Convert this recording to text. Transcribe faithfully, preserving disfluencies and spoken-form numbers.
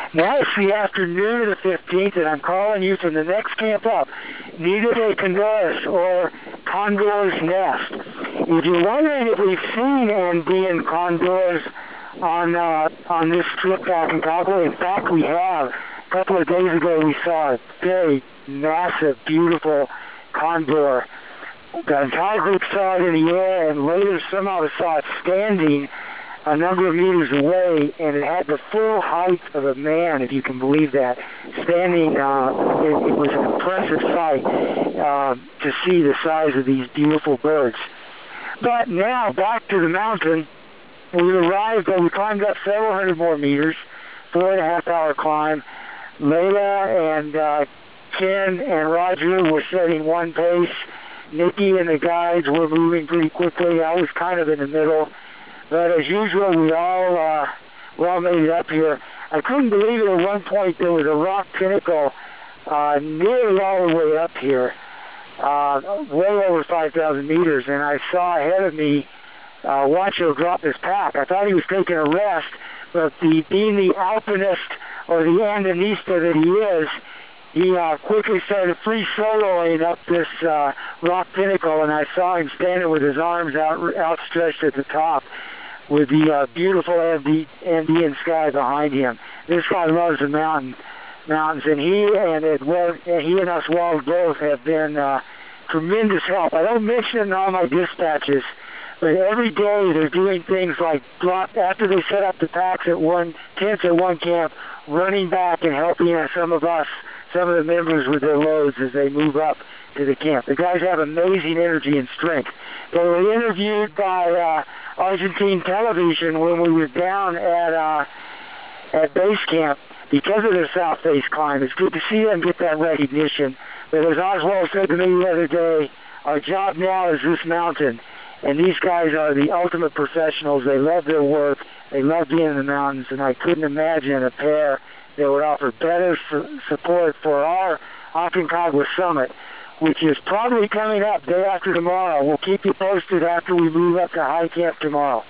Now it's the afternoon of the fifteenth, and I'm calling you from the next camp up, Nido de Condores, or Condor's Nest. If you're wondering if we've seen Andean condors on uh, on this trip back in Cabo, in fact we have. A couple of days ago we saw a very massive, beautiful condor. The entire group saw it in the air, and later somehow we saw it standing a number of meters away, and it had the full height of a man, if you can believe that. Standing, uh, it, it was an impressive sight uh, to see the size of these beautiful birds. But now, back to the mountain, we arrived, uh, we climbed up several hundred more meters, four and a half hour climb. Layla and uh, Ken and Roger were setting one pace. Nikki and the guides were moving pretty quickly. I was kind of in the middle. But as usual, we all, uh, we all made it up here. I couldn't believe it at one point there was a rock pinnacle uh, nearly all the way up here, uh, way over five thousand meters, and I saw ahead of me uh, Wancho drop his pack. I thought he was taking a rest, but the, being the alpinist or the andinista that he is, he uh, quickly started free soloing up this uh, rock pinnacle, and I saw him standing with his arms out, outstretched at the top, with the uh, beautiful Ande Andean sky behind him. This guy loves the mountain, mountains, and he and it, well, he and us Wald both have been uh, tremendous help. I don't mention it in all my dispatches, but every day they're doing things like drop after they set up the packs at one tents at one camp, running back and helping uh, some of us, some of the members with their loads as they move up to the camp. The guys have amazing energy and strength. They were interviewed by uh, Argentine television when we were down at uh, at base camp because of their South Face climb. It's good to see them get that recognition. But as Oswald said to me the other day, our job now is this mountain. And these guys are the ultimate professionals. They love their work. They love being in the mountains. And I couldn't imagine a pair that would offer better support for our Aconcagua Summit, which is probably coming up day after tomorrow. We'll keep you posted after we move up to high camp tomorrow.